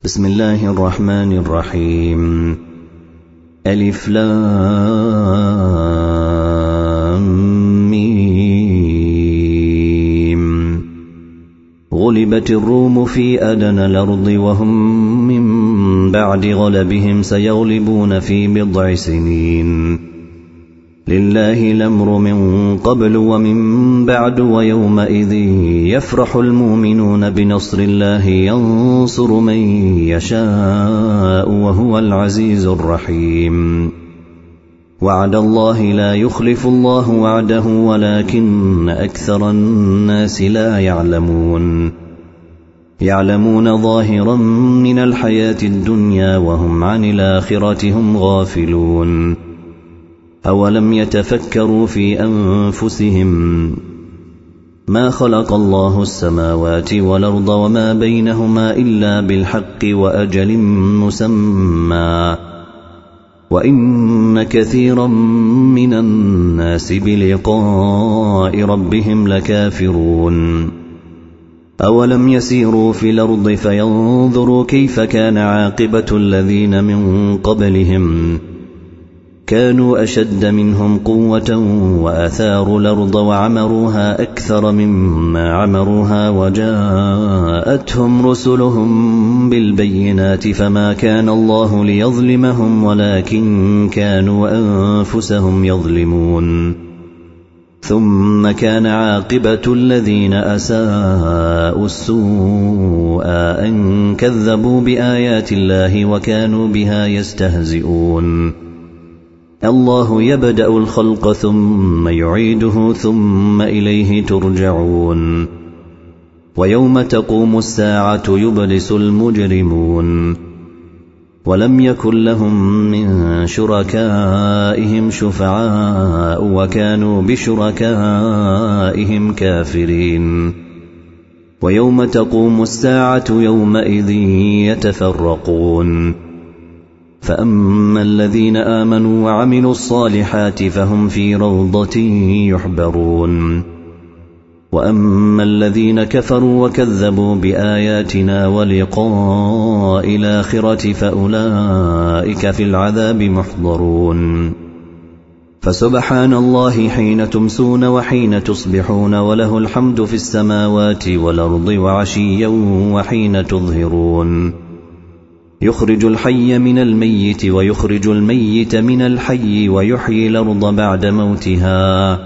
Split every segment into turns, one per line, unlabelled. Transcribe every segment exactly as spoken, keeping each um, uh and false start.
بسم الله الرحمن الرحيم. ألف لام ميم. غلبت الروم في أدنى الأرض وهم من بعد غلبهم سيغلبون في بضع سنين. لله الأمر من قبل ومن بعد ويومئذ يفرح المؤمنون بنصر الله ينصر من يشاء وهو العزيز الرحيم. وعد الله لا يخلف الله وعده ولكن أكثر الناس لا يعلمون. يعلمون ظاهرا من الحياة الدنيا وهم عن الآخرة هم غافلون. أولم يتفكروا في أنفسهم ما خلق الله السماوات والأرض وما بينهما إلا بالحق وأجل مسمى وإن كثيرا من الناس بلقاء ربهم لكافرون. أولم يسيروا في الأرض فينظروا كيف كان عاقبة الذين من قبلهم كانوا أشد منهم قوة وأثاروا الأرض وعمروها أكثر مما عمروها وجاءتهم رسلهم بالبينات فما كان الله ليظلمهم ولكن كانوا أنفسهم يظلمون. ثم كان عاقبة الذين أساءوا السوء أن كذبوا بآيات الله وكانوا بها يستهزئون. الله يبدأ الخلق ثم يعيده ثم إليه ترجعون. ويوم تقوم الساعة يبلس المجرمون ولم يكن لهم من شركائهم شفعاء وكانوا بشركائهم كافرين. ويوم تقوم الساعة يومئذ يتفرقون. فأما الذين آمنوا وعملوا الصالحات فهم في روضة يحبرون. وأما الذين كفروا وكذبوا بآياتنا ولقاء الآخرة فأولئك في العذاب محضرون. فسبحان الله حين تمسون وحين تصبحون وله الحمد في السماوات والأرض وعشيا وحين تظهرون. يخرج الحي من الميت ويخرج الميت من الحي ويحيي الأرض بعد موتها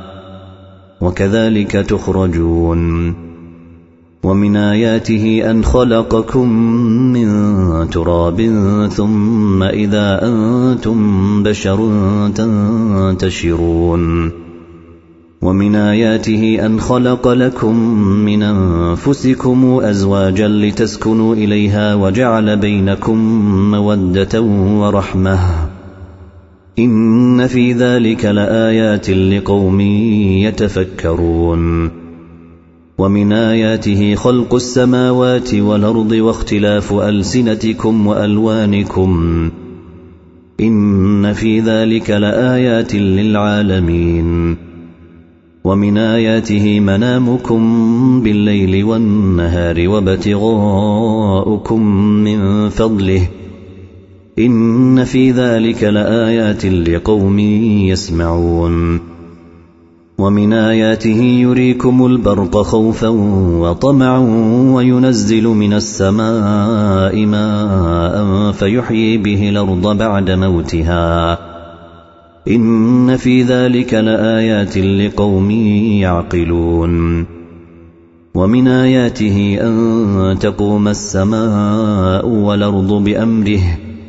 وكذلك تخرجون. ومن آياته أن خلقكم من تراب ثم إذا أنتم بشر تنتشرون. ومن آياته أن خلق لكم من أنفسكم أزواجا لتسكنوا إليها وجعل بينكم مودة ورحمة إن في ذلك لآيات لقوم يتفكرون. ومن آياته خلق السماوات والأرض واختلاف ألسنتكم وألوانكم إن في ذلك لآيات للعالمين. ومن آياته منامكم بالليل والنهار وابتغاؤكم من فضله إن في ذلك لآيات لقوم يسمعون. ومن آياته يريكم البرق خوفا وطمعا وينزل من السماء ماء فيحيي به الأرض بعد موتها إن في ذلك لآيات لقوم يعقلون. ومن آياته أن تقوم السماء والأرض بأمره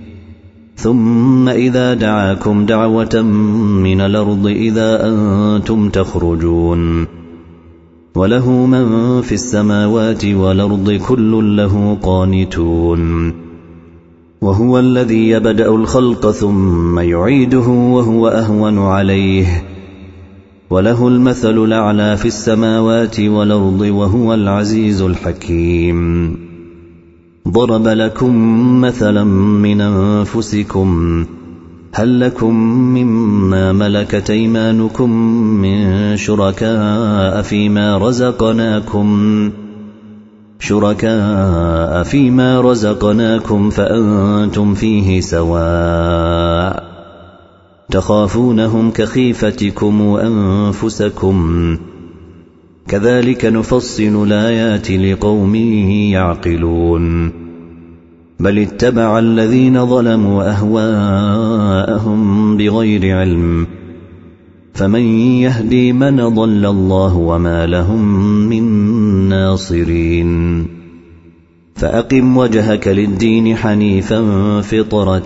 ثم إذا دعاكم دعوة من الأرض إذا أنتم تخرجون. وله من في السماوات والأرض كل له قانتون. وهو الذي يبدأ الخلق ثم يعيده وهو أهون عليه وله المثل الأعلى في السماوات والأرض وهو العزيز الحكيم. ضرب لكم مثلا من أنفسكم هل لكم مما ملكت أيمانكم من شركاء فيما رزقناكم شركاء فيما رزقناكم فأنتم فيه سواء تخافونهم كخيفتكم أنفسكم كذلك نفصل الآيات لقوم يعقلون بل اتبع الذين ظلموا أهواءهم بغير علم فمن يهدي من ضل الله وما لهم من ناصرين فأقم وجهك للدين حنيفا فطرة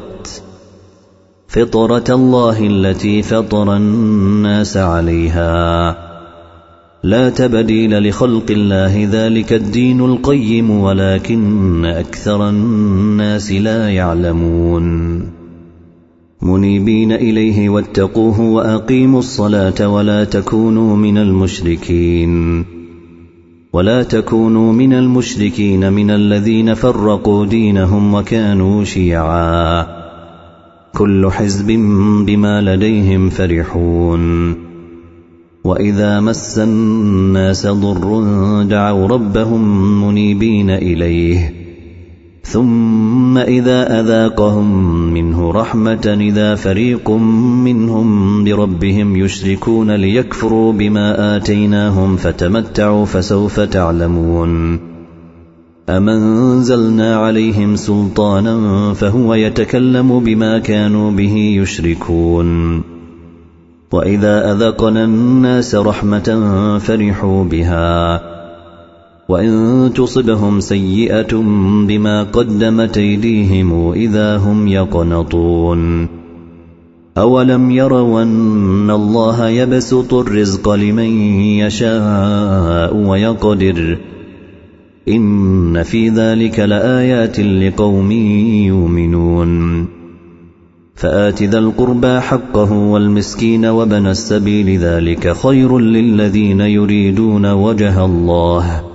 فطرة الله التي فطر الناس عليها لا تبديل لخلق الله ذلك الدين القيم ولكن أكثر الناس لا يعلمون منيبين إليه واتقوه وأقيموا الصلاة ولا تكونوا من المشركين ولا تكونوا من المشركين من الذين فرقوا دينهم وكانوا شيعا كل حزب بما لديهم فرحون وإذا مس الناس ضر دعوا ربهم منيبين إليه ثم إذا أذاقهم منه رحمة إذا فريق منهم بربهم يشركون ليكفروا بما آتيناهم فتمتعوا فسوف تعلمون أم أنزلنا عليهم سلطانا فهو يتكلم بما كانوا به يشركون وإذا أذقنا الناس رحمة فرحوا بها وإن تصبهم سيئة بما قدمت أيديهم إذا هم يقنطون أولم يروا أن الله يبسط الرزق لمن يشاء ويقدر إن في ذلك لآيات لقوم يؤمنون فآت ذا القربى حقه والمسكين وابن السبيل ذلك خير للذين يريدون وجه الله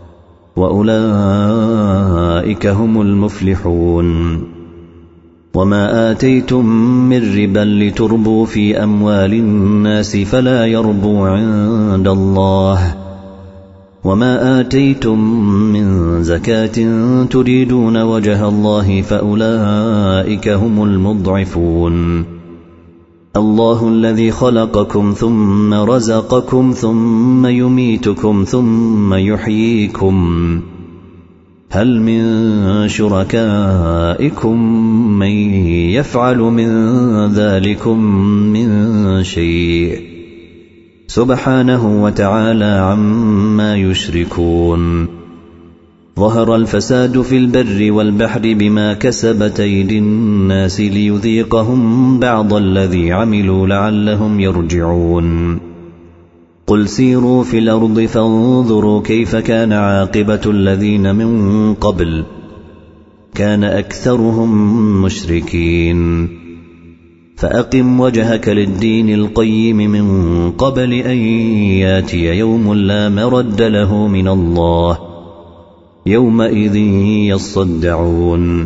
وأولئك هم المفلحون وما آتيتم من ربا لتربوا في أموال الناس فلا يربو عند الله وما آتيتم من زكاة تريدون وجه الله فأولئك هم المضعفون الله الذي خلقكم ثم رزقكم ثم يميتكم ثم يحييكم هل من شركائكم من يفعل من ذلكم من شيء سبحانه وتعالى عما يشركون ظهر الفساد في البر والبحر بما كسبت أيدي الناس ليذيقهم بعض الذي عملوا لعلهم يرجعون قل سيروا في الأرض فانظروا كيف كان عاقبة الذين من قبل كان أكثرهم مشركين فأقم وجهك للدين القيم من قبل أن ياتي يوم لا مرد له من الله يومئذ يصدعون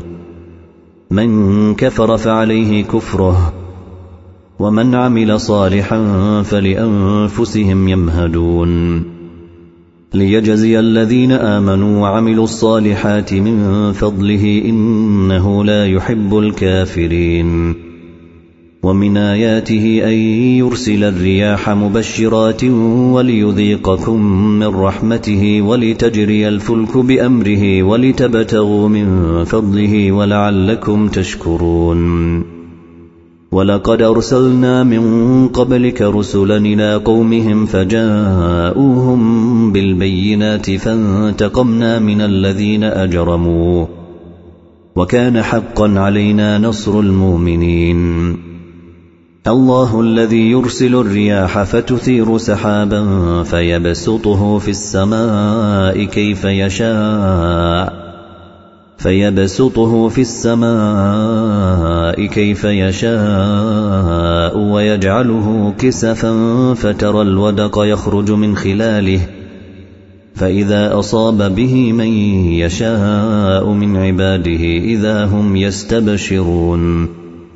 من كفر فعليه كفره ومن عمل صالحا فلأنفسهم يمهدون ليجزي الذين آمنوا وعملوا الصالحات من فضله إنه لا يحب الكافرين ومن آياته أن يرسل الرياح مبشرات وليذيقكم من رحمته ولتجري الفلك بأمره ولتبتغوا من فضله ولعلكم تشكرون ولقد أرسلنا من قبلك رسلا إلى قومهم فجاءوهم بالبينات فانتقمنا من الذين أجرموا وكان حقا علينا نصر المؤمنين الله الذي يرسل الرياح فتثير سحابا فيبسطه في السماء كيف يشاء فيبسطه في السماء كيف يشاء ويجعله كسفا فترى الودق يخرج من خلاله فإذا أصاب به من يشاء من عباده إذا هم يستبشرون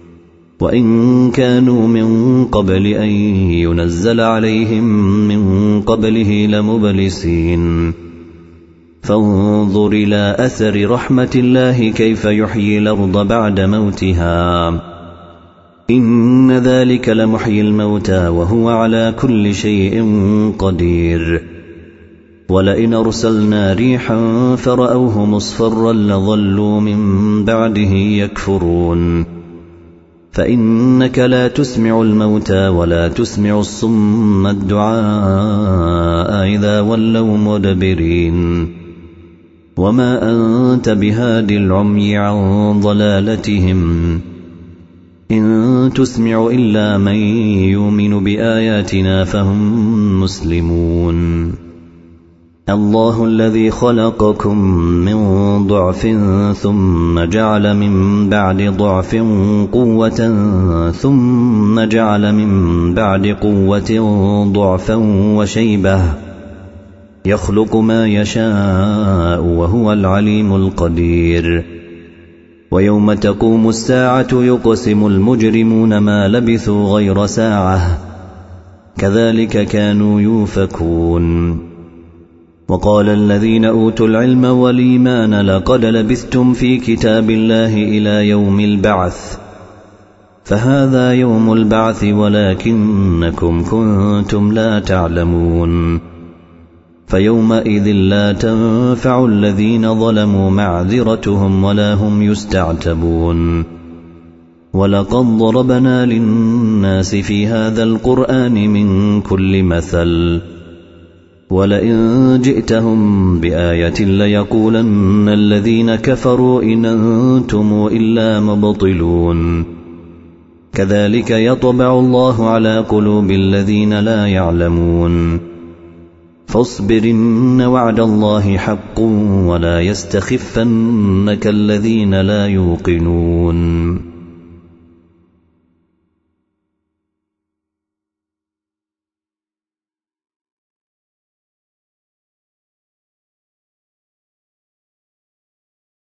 وإن كانوا من قبل أن ينزل عليهم من قبله لمبلسين فانظر إلى أثر رحمة الله كيف يحيي الأرض بعد موتها إن ذلك لمحيي الموتى وهو على كل شيء قدير ولئن أرسلنا ريحا فرأوه مصفرا لظلوا من بعده يكفرون فإنك لا تسمع الموتى ولا تسمع الصم الدعاء إذا ولوا مدبرين وما أنت بهاد العمي عن ضلالتهم إن تسمع إلا من يؤمن بآياتنا فهم مسلمون الله الذي خلقكم من ضعف ثم جعل من بعد ضعف قوة ثم جعل من بعد قوة ضعفا وشيبة يخلق ما يشاء وهو العليم القدير ويوم تقوم الساعة يقسم المجرمون ما لبثوا غير ساعة كذلك كانوا يؤفكون وقال الذين أوتوا العلم والإيمان لقد لبثتم في كتاب الله إلى يوم البعث فهذا يوم البعث ولكنكم كنتم لا تعلمون فيومئذ لا تنفع الذين ظلموا معذرتهم ولا هم يستعتبون ولقد ضربنا للناس في هذا القرآن من كل مثل ولئن جئتهم بآية ليقولن الذين كفروا إن أنتم إلا مبطلون كذلك يطبع الله على قلوب الذين لا يعلمون فاصبر إن وعد الله حق ولا يستخفنك الذين لا يوقنون